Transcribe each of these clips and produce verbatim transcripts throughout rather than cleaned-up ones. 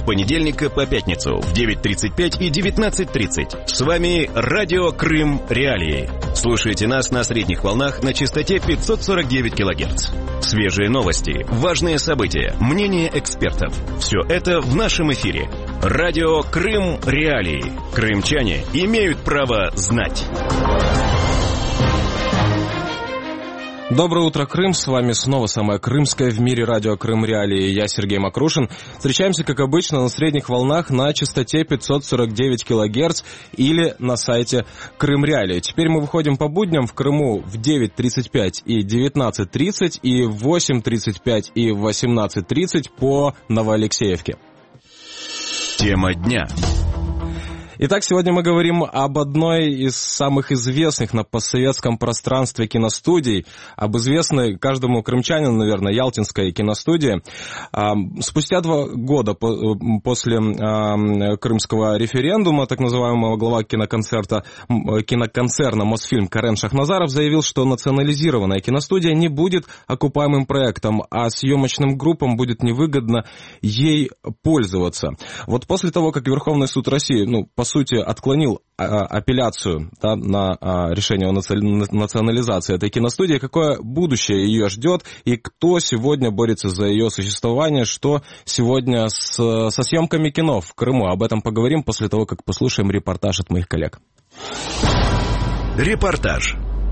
понедельника по пятницу в девять тридцать пять и девятнадцать тридцать. С вами Радио Крым Реалии. Слушайте нас на средних волнах на частоте пятьсот сорок девять килогерц. Свежие новости, важные события, мнения экспертов. Все это в нашем эфире. Радио Крым Реалии. Крымчане имеют право знать. Доброе утро, Крым. С вами снова самое крымское в мире радио Крым Реалии. Я Сергей Макрушин. Встречаемся, как обычно, на средних волнах на частоте пятьсот сорок девять килогерц или на сайте Крым Реалии. Теперь мы выходим по будням в Крыму в девять тридцать пять и девятнадцать тридцать и в восемь тридцать пять и восемнадцать тридцать по Новоалексеевке. Тема дня. Итак, сегодня мы говорим об одной из самых известных на постсоветском пространстве киностудий, об известной каждому крымчанину, наверное, Ялтинской киностудии. Спустя два года после крымского референдума, так называемого, глава киноконцерта, киноконцерна «Мосфильм» Карен Шахназаров заявил, что национализированная киностудия не будет окупаемым проектом, а съемочным группам будет невыгодно ей пользоваться. Вот после того, как Верховный суд России, ну, по сути, отклонил а, апелляцию, да, на а, решение о национализации этой киностудии, какое будущее ее ждет и кто сегодня борется за ее существование, что сегодня с, со съемками кино в Крыму. Об этом поговорим после того, как послушаем репортаж от моих коллег. Репортаж.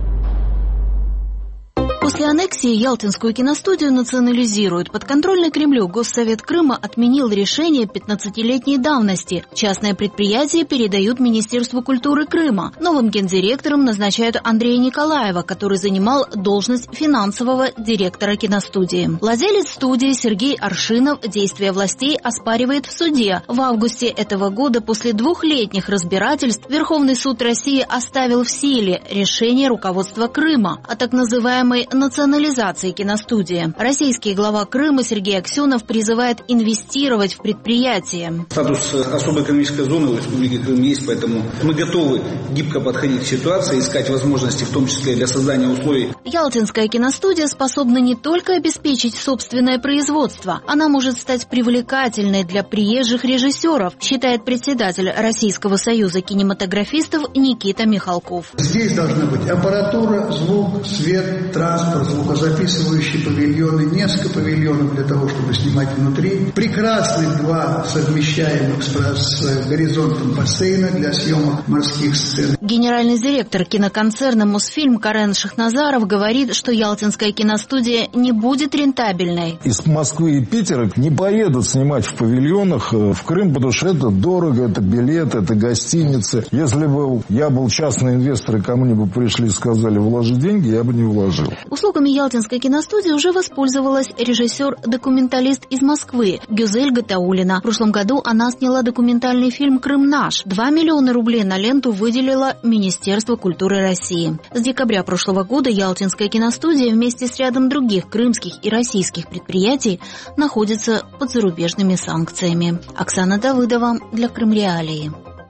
После аннексии Ялтинскую киностудию национализируют. Подконтрольный Кремлю Госсовет Крыма отменил решение пятнадцатилетней давности. Частное предприятие передают Министерству культуры Крыма. Новым гендиректором назначают Андрея Николаева, который занимал должность финансового директора киностудии. Владелец студии Сергей Аршинов действия властей оспаривает в суде. В августе этого года после двухлетних разбирательств Верховный суд России оставил в силе решение руководства Крыма о так называемой национализации киностудии. Российский глава Крыма Сергей Аксенов призывает инвестировать в предприятие. Статус особой экономической зоны в Республике Крым есть, поэтому мы готовы гибко подходить к ситуации, искать возможности, в том числе для создания условий. Ялтинская киностудия способна не только обеспечить собственное производство, она может стать привлекательной для приезжих режиссеров, считает председатель Российского союза кинематографистов Никита Михалков. Здесь должна быть аппаратура, звук, свет, транспорт, звукозаписывающие павильоны, несколько павильонов для того, чтобы снимать внутри. Прекрасных два совмещаемых с, с горизонтом бассейна для съемок морских сцен. Генеральный директор киноконцерна «Мосфильм» Карен Шахназаров говорит, что Ялтинская киностудия не будет рентабельной. Из Москвы и Питера не поедут снимать в павильонах в Крым, потому что это дорого, это билеты, это гостиницы. Если бы я был частный инвестор, и ко мне бы пришли и сказали вложи деньги, я бы не вложил. Услугами Ялтинской киностудии уже воспользовалась режиссер-документалист из Москвы Гюзель Гатаулина. В прошлом году она сняла документальный фильм «Крым наш». Два миллиона рублей на ленту выделило Министерство культуры России. С декабря прошлого года Ялтинская киностудия вместе с рядом других крымских и российских предприятий находится под зарубежными санкциями. Оксана Давыдова для Крым Реалии.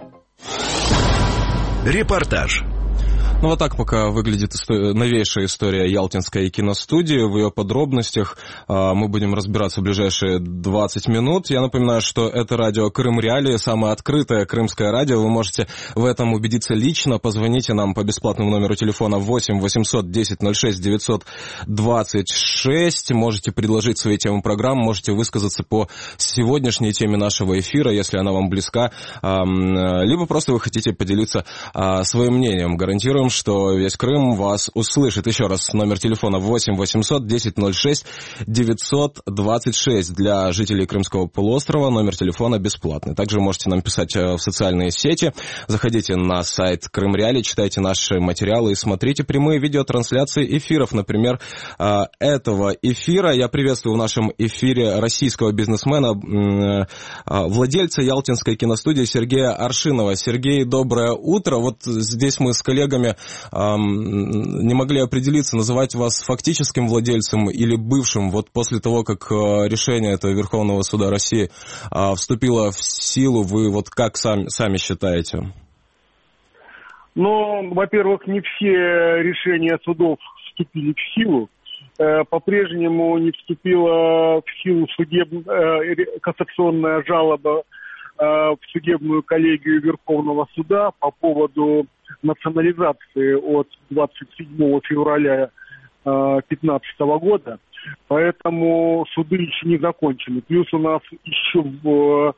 Репортаж. Ну вот так пока выглядит история, новейшая история Ялтинской киностудии. В ее подробностях а, мы будем разбираться в ближайшие двадцать минут. Я напоминаю, что это радио Крым Реалии, самое открытое крымское радио. Вы можете в этом убедиться лично. Позвоните нам по бесплатному номеру телефона восемь восемьсот десять ноль шесть девятьсот двадцать шесть. Можете предложить свои темы программ, можете высказаться по сегодняшней теме нашего эфира, если она вам близка. А, либо просто вы хотите поделиться а, своим мнением. Гарантируем, что весь Крым вас услышит. Еще раз, номер телефона восемь восемьсот десять ноль шесть девятьсот двадцать шесть. Для жителей Крымского полуострова номер телефона бесплатный. Также можете нам писать в социальные сети. Заходите на сайт Крым Реалии, читайте наши материалы и смотрите прямые видеотрансляции эфиров. Например, этого эфира. Я приветствую в нашем эфире российского бизнесмена, владельца Ялтинской киностудии Сергея Аршинова. Сергей, доброе утро. Вот здесь мы с коллегами не могли определиться, называть вас фактическим владельцем или бывшим, вот после того, как решение этого Верховного суда России вступило в силу, вы вот как сами, сами считаете? Ну, во-первых, не все решения судов вступили в силу. по-прежнему не вступила в силу судеб... кассационная жалоба в судебную коллегию Верховного суда по поводу национализации от двадцать седьмого февраля две тысячи пятнадцатого года. Поэтому суды еще не закончены. Плюс у нас еще,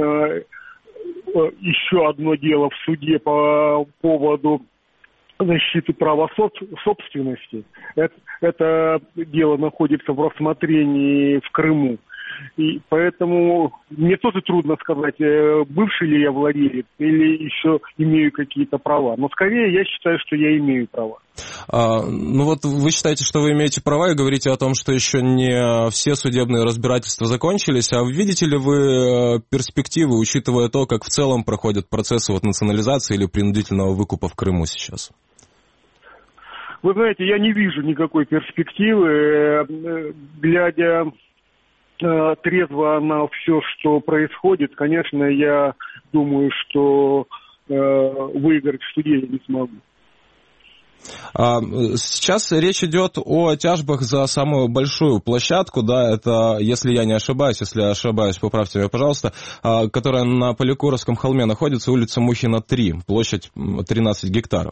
еще одно дело в суде по поводу защиты права собственности. Это, это дело находится в рассмотрении в Крыму. И поэтому мне тоже трудно сказать, бывший ли я владелец или еще имею какие-то права. Но скорее я считаю, что я имею права. А, ну вот вы считаете, что вы имеете права и говорите о том, что еще не все судебные разбирательства закончились. А видите ли вы перспективы, учитывая то, как в целом проходят процессы вот национализации или принудительного выкупа в Крыму сейчас? Вы знаете, я не вижу никакой перспективы, глядя трезво на все, что происходит. Конечно, я думаю, что выиграть в суде я не смогу. Сейчас речь идет о тяжбах за самую большую площадку, да, это, если я не ошибаюсь, если я ошибаюсь, поправьте меня, пожалуйста, которая на Поликуровском холме находится, улица Мухина, три, площадь тринадцать гектаров.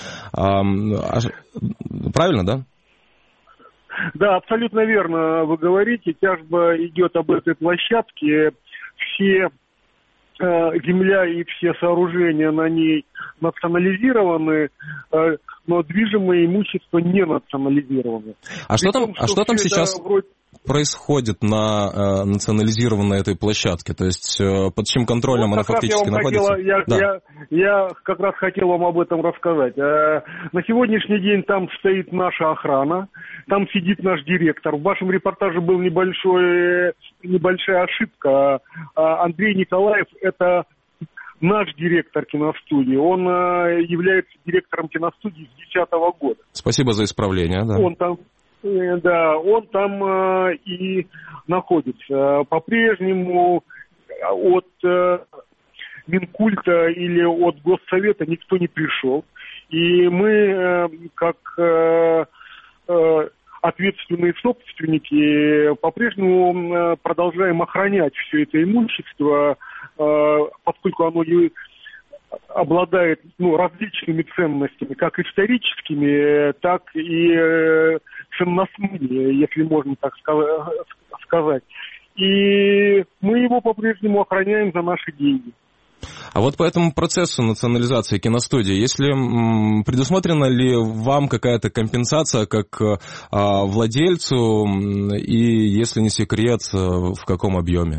Правильно, да? Да, абсолютно верно вы говорите. Тяжба идет об этой площадке. Все земля и все сооружения на ней национализированы, но движимое имущество не национализировано. А что там, а что там сейчас вроде... происходит на э, национализированной этой площадке? То есть э, под чьим контролем ну, она фактически находится? Хотела, я, да. я, я как раз хотел вам об этом рассказать. Э, на сегодняшний день там стоит наша охрана, там сидит наш директор. В вашем репортаже была небольшая ошибка. Андрей Николаев – это наш директор киностудии. Он э, является директором киностудии с две тысячи десятого года. Спасибо за исправление. Да. Он там, э, да, он там э, и находится. По-прежнему от э, Минкульта или от Госсовета никто не пришел. И мы, э, как э, э, ответственные собственники, по-прежнему продолжаем охранять все это имущество, поскольку оно обладает ну, различными ценностями, как историческими, так и ценностными, если можно так сказать. И мы его по-прежнему охраняем за наши деньги. А вот по этому процессу национализации киностудии, если м, предусмотрена ли вам какая-то компенсация как а, владельцу, и, если не секрет, в каком объеме?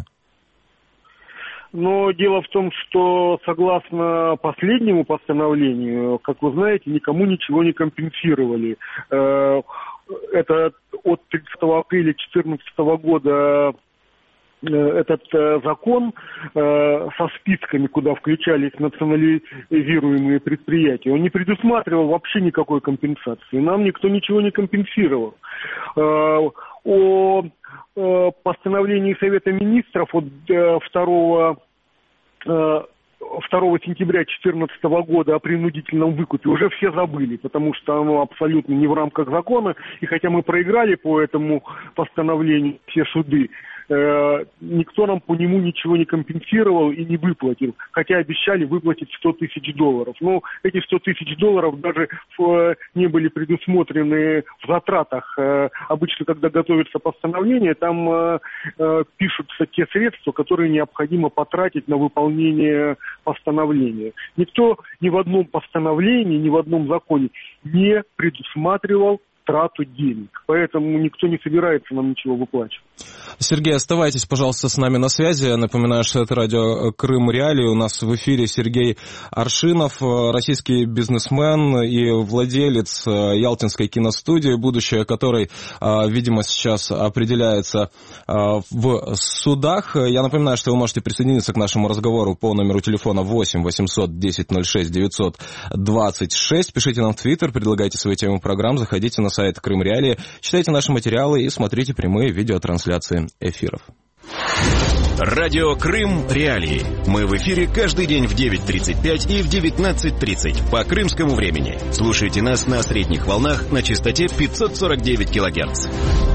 Но дело в том, что согласно последнему постановлению, как вы знаете, никому ничего не компенсировали. Это от тридцатого апреля две тысячи четырнадцатого года этот э, закон э, со списками, куда включались национализируемые предприятия, он не предусматривал вообще никакой компенсации. Нам никто ничего не компенсировал. Э, о э, постановлении Совета Министров от э, второго сентября две тысячи четырнадцатого года о принудительном выкупе уже все забыли, потому что оно абсолютно не в рамках закона. И хотя мы проиграли по этому постановлению все суды, э, никто нам по нему ничего не компенсировал и не выплатил. Хотя обещали выплатить сто тысяч долларов. Но эти сто тысяч долларов даже в, не были предусмотрены в затратах. Э, обычно, когда готовится постановление, там э, э, пишутся те средства, которые необходимо потратить на выполнение постановления. Никто ни в одном постановлении, ни в одном законе не предусматривал трату денег. Поэтому никто не собирается нам ничего выплачивать. Сергей, оставайтесь, пожалуйста, с нами на связи. Я напоминаю, что это радио «Крым Реалии». У нас в эфире Сергей Аршинов, российский бизнесмен и владелец Ялтинской киностудии, будущее которой, видимо, сейчас определяется в судах. Я напоминаю, что вы можете присоединиться к нашему разговору по номеру телефона восемь восемьсот десять ноль шесть девятьсот двадцать шесть. Пишите нам в Твиттер, предлагайте свои темы программ, заходите на сайт Крым Реалии, читайте наши материалы и смотрите прямые видеотрансляции эфиров. Радио Крым Реалии. Мы в эфире каждый день в девять тридцать пять и в девятнадцать тридцать по крымскому времени. Слушайте нас на средних волнах на частоте пятьсот сорок девять килогерц.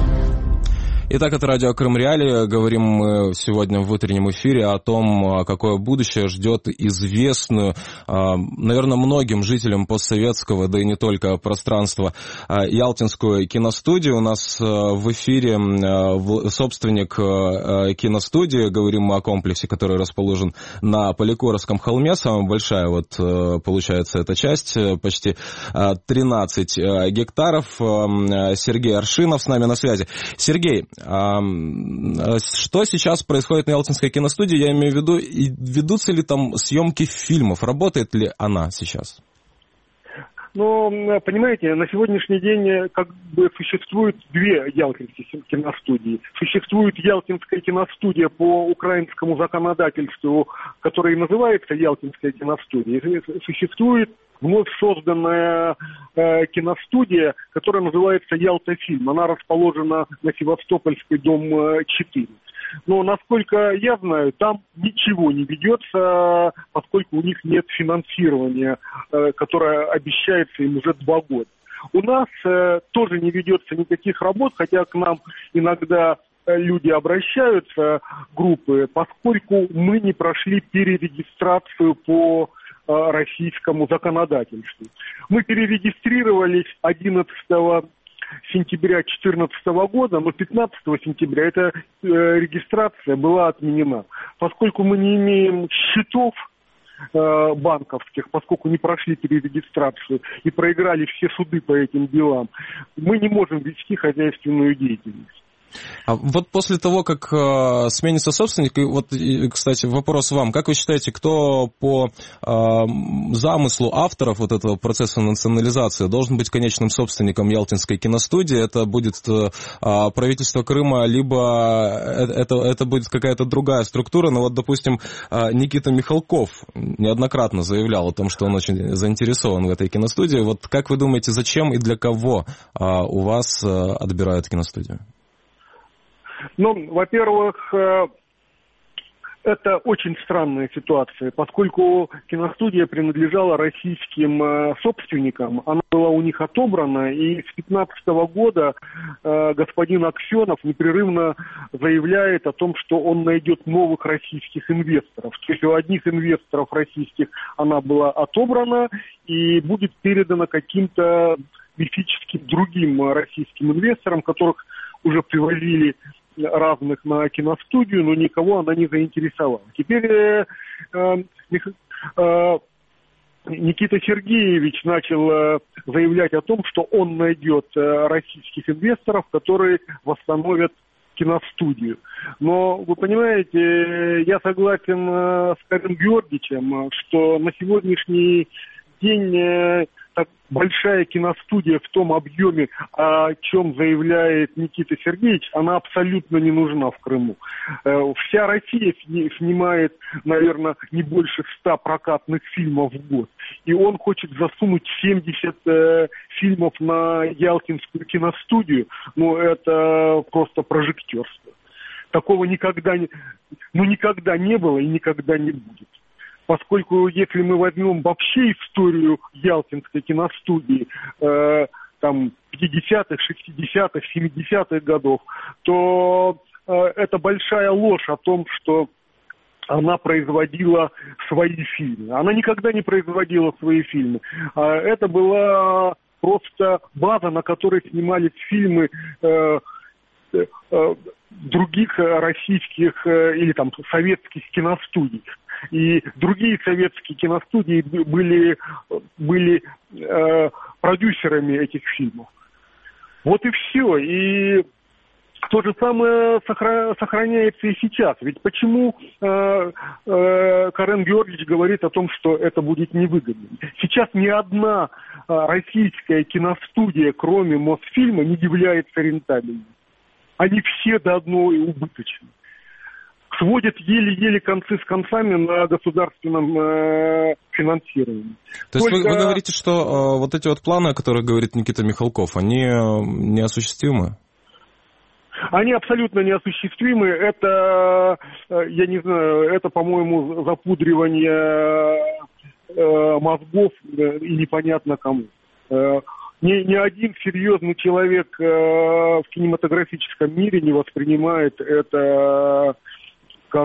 Итак, это радио Крым Реалии. Говорим мы сегодня в утреннем эфире о том, какое будущее ждет известную, наверное, многим жителям постсоветского, да и не только пространства, ялтинскую киностудию. У нас в эфире собственник киностудии. Говорим мы о комплексе, который расположен на Поликоровском холме. Самая большая, вот, получается, эта часть, почти тринадцать гектаров. Сергей Аршинов с нами на связи. Сергей, что сейчас происходит на Ялтинской киностудии? Я имею в виду, ведутся ли там съемки фильмов? Работает ли она сейчас? Ну, понимаете, на сегодняшний день как бы существует две ялтинские киностудии. Существует Ялтинская киностудия по украинскому законодательству, которая и называется Ялтинская киностудия. Существует вновь созданная э, киностудия, которая называется «Ялтафильм». Она расположена на Севастопольской, дом четыре. Но, насколько я знаю, там ничего не ведется, поскольку у них нет финансирования, э, которое обещается им уже два года. У нас э, тоже не ведется никаких работ, хотя к нам иногда люди обращаются, группы, поскольку мы не прошли перерегистрацию по российскому законодательству. Мы перерегистрировались одиннадцатого сентября две тысячи четырнадцатого года, но пятнадцатого сентября эта э, регистрация была отменена. Поскольку мы не имеем счетов э, банковских, поскольку не прошли перерегистрацию и проиграли все суды по этим делам, мы не можем вести хозяйственную деятельность. А вот после того, как э, сменится собственник, и вот, и, кстати, вопрос вам, как вы считаете, кто по э, замыслу авторов вот этого процесса национализации должен быть конечным собственником Ялтинской киностудии? Это будет э, правительство Крыма, либо это, это будет какая-то другая структура? Ну вот, допустим, э, Никита Михалков неоднократно заявлял о том, что он очень заинтересован в этой киностудии. Вот как вы думаете, зачем и для кого э, у вас э, отбирают киностудию? Ну, во-первых, это очень странная ситуация, поскольку киностудия принадлежала российским собственникам, она была у них отобрана, и с две тысячи пятнадцатого года господин Аксенов непрерывно заявляет о том, что он найдет новых российских инвесторов. То есть у одних инвесторов российских она была отобрана и будет передана каким-то мифическим другим российским инвесторам, которых уже привозили разных на киностудию, но никого она не заинтересовала. Теперь э, э, э, Никита Сергеевич начал э, заявлять о том, что он найдет э, российских инвесторов, которые восстановят киностудию. Но, вы понимаете, я согласен э, с Карен Георгиевичем, что на сегодняшний день э, так большая киностудия в том объеме, о чем заявляет Никита Сергеевич, она абсолютно не нужна в Крыму. Вся Россия снимает, наверное, не больше ста прокатных фильмов в год. И он хочет засунуть семьдесят э, фильмов на Ялтинскую киностудию. Ну, это просто прожектерство. Такого никогда не, ну, никогда не было и никогда не будет. Поскольку если мы возьмем вообще историю Ялтинской киностудии, э, там, пятидесятых, шестидесятых, семидесятых годов, то э, это большая ложь о том, что она производила свои фильмы. Она никогда не производила свои фильмы. А это была просто база, на которой снимались фильмы э, э, других российских э, или там советских киностудий. И другие советские киностудии были, были э, продюсерами этих фильмов. Вот и все. И то же самое сохра- сохраняется и сейчас. Ведь почему э, э, Карен Георгиевич говорит о том, что это будет невыгодно? Сейчас ни одна э, российская киностудия, кроме Мосфильма, не является рентабельной. Они все до одной убыточны. Сводят еле-еле концы с концами на государственном э, финансировании. То Только... есть вы, вы говорите, что э, вот эти вот планы, о которых говорит Никита Михалков, они э, неосуществимы? Они абсолютно неосуществимы. Это, я не знаю, это, по-моему, запудривание мозгов и непонятно кому. Ни, ни один серьезный человек в кинематографическом мире не воспринимает это как...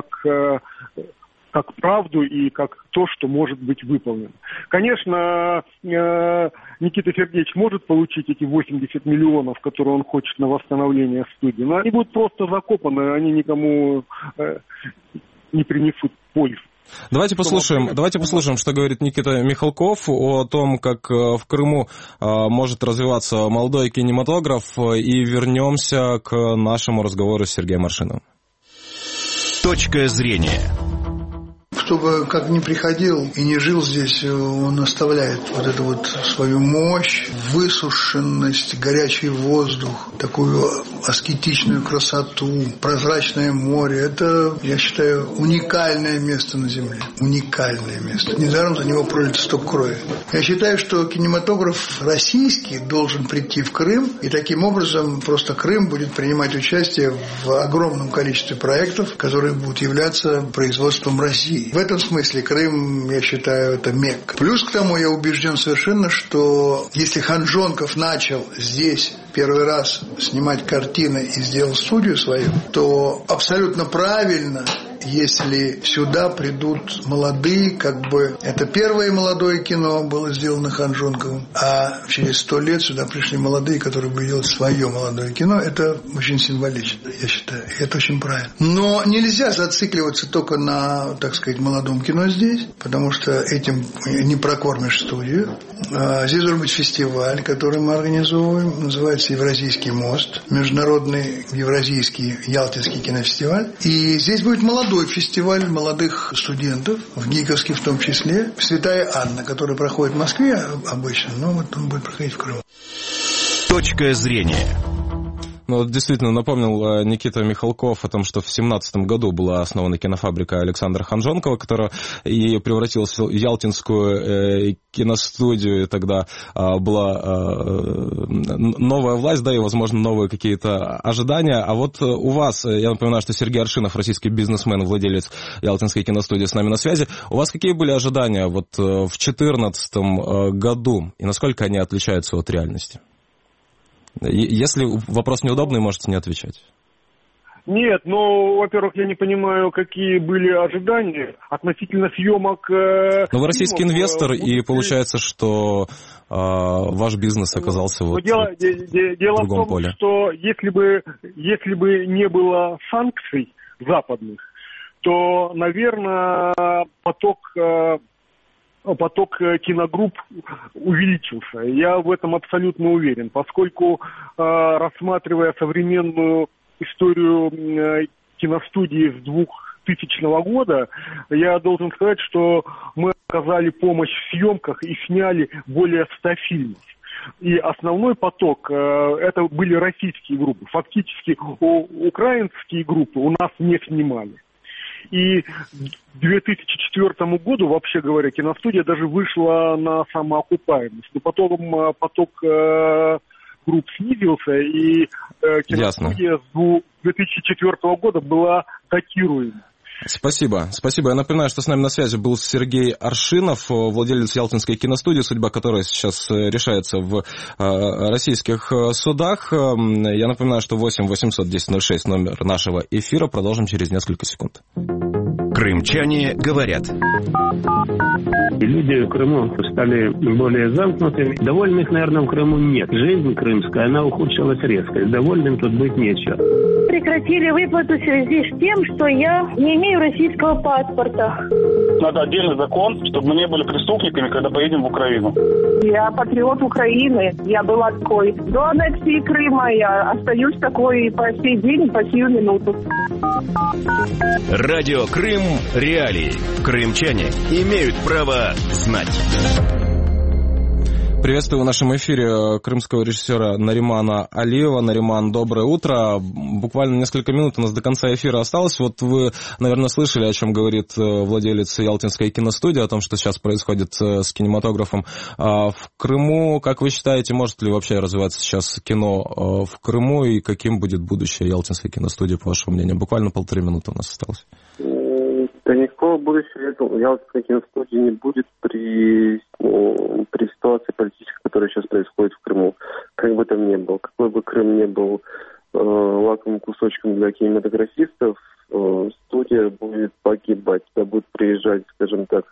как правду и как то, что может быть выполнено. Конечно, Никита Сергеевич может получить эти восемьдесят миллионов, которые он хочет на восстановление студии, но они будут просто закопаны, они никому не принесут пользу. Давайте послушаем, давайте послушаем, что говорит Никита Михалков о том, как в Крыму может развиваться молодой кинематограф, и вернемся к нашему разговору с Сергеем Аршиновым. Точка зрения. Кто бы как ни приходил и не жил здесь, он оставляет вот эту вот свою мощь, высушенность, горячий воздух, такую аскетичную красоту, прозрачное море. Это, я считаю, уникальное место на Земле. Уникальное место. Недаром за него пролито столько крови. Я считаю, что кинематограф российский должен прийти в Крым, и таким образом просто Крым будет принимать участие в огромном количестве проектов, которые будут являться производством России. В этом смысле Крым, я считаю, это Мекка. Плюс к тому я убежден совершенно, что если Ханжонков начал здесь первый раз снимать картины и сделал студию свою, то абсолютно правильно, если сюда придут молодые, как бы это первое молодое кино было сделано Ханжонковым, а через сто лет сюда пришли молодые, которые будут делать свое молодое кино. Это очень символично, я считаю, и это очень правильно. Но нельзя зацикливаться только на, так сказать, молодом кино здесь, потому что этим не прокормишь студию. Здесь должен быть фестиваль, который мы организовываем, называется «Евразийский мост», международный евразийский ялтинский кинофестиваль. И здесь будет молодой фестиваль молодых студентов, в ГИКовске в том числе, «Святая Анна», который проходит в Москве обычно, но вот он будет проходить в Крыму. Точка зрения. Ну, вот действительно, напомнил Никита Михалков о том, что в семнадцатом году была основана кинофабрика Александра Ханжонкова, которая и превратилась в ялтинскую э, киностудию, и тогда э, была э, новая власть, да, и, возможно, новые какие-то ожидания. А вот у вас, я напоминаю, что Сергей Аршинов, российский бизнесмен, владелец ялтинской киностудии, с нами на связи. У вас какие были ожидания вот в две тысячи четырнадцатом году, и насколько они отличаются от реальности? Если вопрос неудобный, можете не отвечать. Нет, ну, во-первых, я не понимаю, какие были ожидания относительно съемок. Э, Но вы российский фильмов, инвестор, э, и получается, что э, ваш бизнес оказался вот, дело, вот де, де, дело в другом в том, поле. что если бы, если бы не было санкций западных, то, наверное, поток... Э, поток киногрупп увеличился. Я в этом абсолютно уверен, поскольку, рассматривая современную историю киностудии с двухтысячного года, я должен сказать, что мы оказали помощь в съемках и сняли более ста фильмов. И основной поток, это были российские группы. Фактически украинские группы у нас не снимали. И к две тысячи четвёртому году, вообще говоря, киностудия даже вышла на самоокупаемость. Но потом поток э, групп снизился, и э, киностудия Ясно. С две тысячи четвёртого года была датируема. Спасибо. Спасибо. Я напоминаю, что с нами на связи был Сергей Аршинов, владелец ялтинской киностудии, судьба которой сейчас решается в российских судах. Я напоминаю, что восемь восемьсот десять ноль шесть номер нашего эфира. Продолжим через несколько секунд. Крымчане говорят. Люди в Крыму стали более замкнутыми. Довольных, наверное, в Крыму нет. Жизнь крымская, она ухудшилась резко. Довольным тут быть нечего. Прекратили выплату в связи с тем, что я не имею российского паспорта. Надо отдельный закон, чтобы мы не были преступниками, когда поедем в Украину. Я патриот Украины. Я была такой. До аннексии Крыма я остаюсь такой по сей день, по сию минуту. Радио Крым Реалии. Крымчане имеют право знать. Приветствую в нашем эфире крымского режиссера Наримана Алиева. Нариман, доброе утро. Буквально несколько минут у нас до конца эфира осталось. Вот вы, наверное, слышали, о чем говорит владелец Ялтинской киностудии, о том, что сейчас происходит с кинематографом в Крыму. Как вы считаете, может ли вообще развиваться сейчас кино в Крыму, и каким будет будущее Ялтинской киностудии, по вашему мнению? Буквально полторы минуты у нас осталось. Да никакого будущего Ялтинской киностудии не будет при, ну, при ситуации политической, которая сейчас происходит в Крыму. Как бы там ни был, какой бы Крым ни был э, лакомым кусочком для кинематографистов, э, студия будет погибать. Туда будут приезжать, скажем так,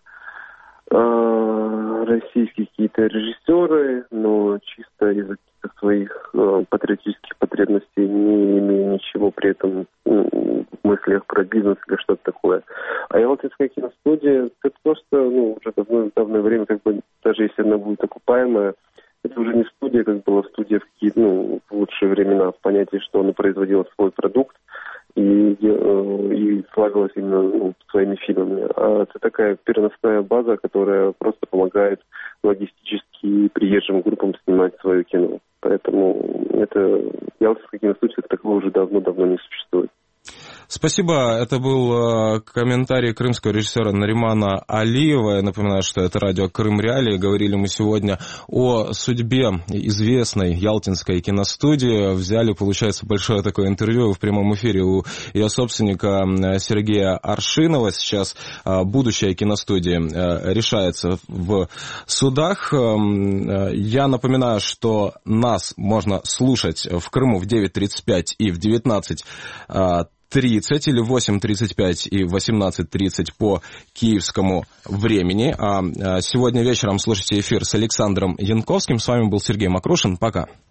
э, российские какие-то режиссеры, но чисто из-за каких-то своих э, патриотических потребностей, не имея ничего при этом в мыслях про бизнес или что-то такое. А Ялтинская киностудия, это просто, ну, уже давно, давнее время, как бы, даже если она будет окупаемая, это уже не студия, как была студия в какие-то, ну, в лучшие времена, в понятии, что она производила свой продукт и, и славилась именно, ну, своими фильмами. А это такая переносная база, которая просто помогает логистически приезжим группам снимать свое кино. Поэтому это Ялтинская киностудия как такового уже давно-давно не существует. Спасибо. Это был комментарий крымского режиссера Наримана Алиева. Я напоминаю, что это радио «Крым Реалии». Говорили мы сегодня о судьбе известной Ялтинской киностудии. Взяли, получается, большое такое интервью в прямом эфире у ее собственника Сергея Аршинова. Сейчас будущее киностудии решается в судах. Я напоминаю, что нас можно слушать в Крыму в девять тридцать пять и в девятнадцать тридцать или восемь тридцать пять и восемнадцать тридцать по киевскому времени. А сегодня вечером слушайте эфир с Александром Янковским. С вами был Сергей Макрушин. Пока.